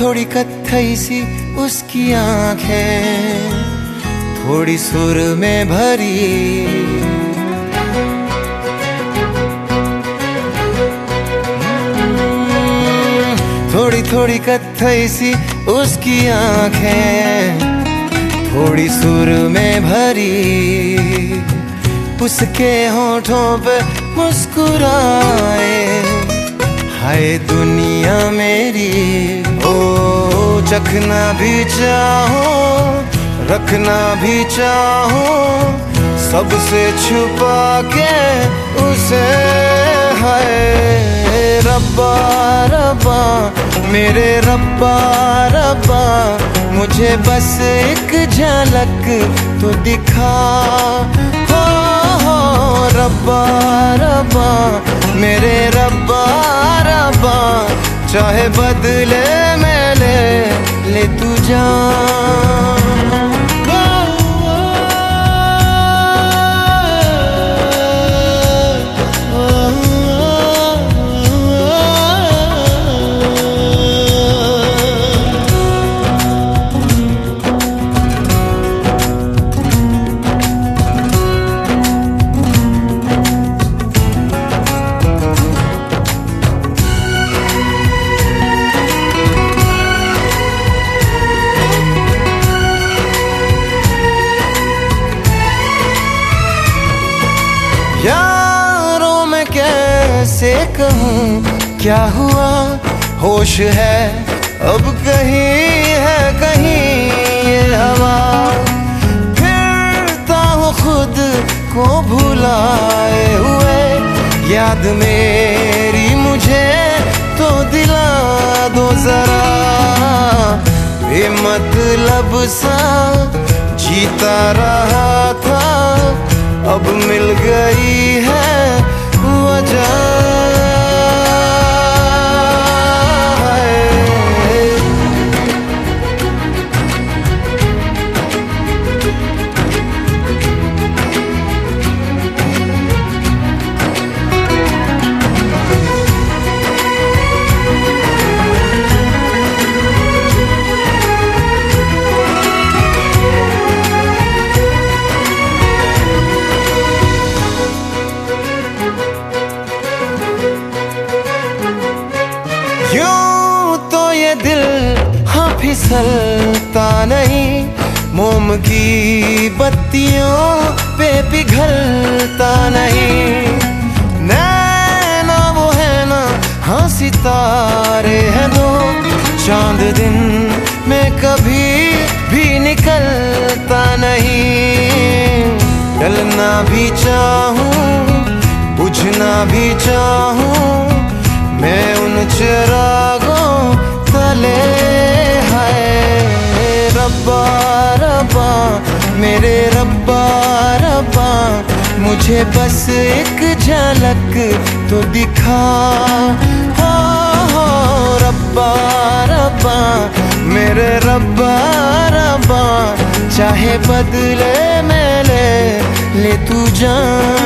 थोड़ी कत्थई सी उसकी आंखें, थोड़ी सुर में भरी, थोड़ी थोड़ी कत्थई सी उसकी आंखें, थोड़ी सुर में भरी। उसके होठों पे मुस्कुराए, हाय दुनिया मेरी। ओ चखना भी चाहो, रखना भी चाहो, सबसे छुपा के उसे। हाय रब्बा रब्बा मेरे रब्बा रब्बा, मुझे बस एक झलक तो दिखा। हो रब्बा रब्बा मेरे रब्बा रब्बा, चाहे बदले में ले तू जान। यारों में कैसे कहूँ क्या हुआ, होश है अब कहीं है कहीं ये हवा। फिरता हूँ खुद को भुलाए हुए, याद मेरी मुझे तो दिला दो जरा। बेमतलब सा जीता रहा था, अब मिल गई है वजह। यूं तो ये दिल हाँ फिसलता नहीं, मोम की बत्तियों पे पिघलता नहीं। नैना वो है ना हाँ सितारे हैं दो, चांद दिन में कभी भी निकलता नहीं। जलना भी चाहूँ बुझना भी चाहूँ, मैं उन चिरागों तले। हाय रब्बा रब्बा मेरे रब्बा रब्बा, मुझे बस एक झलक तो दिखा। हो रब्बा रब्बा मेरे रब्बा रब्बा, चाहे बदले में ले तू जान।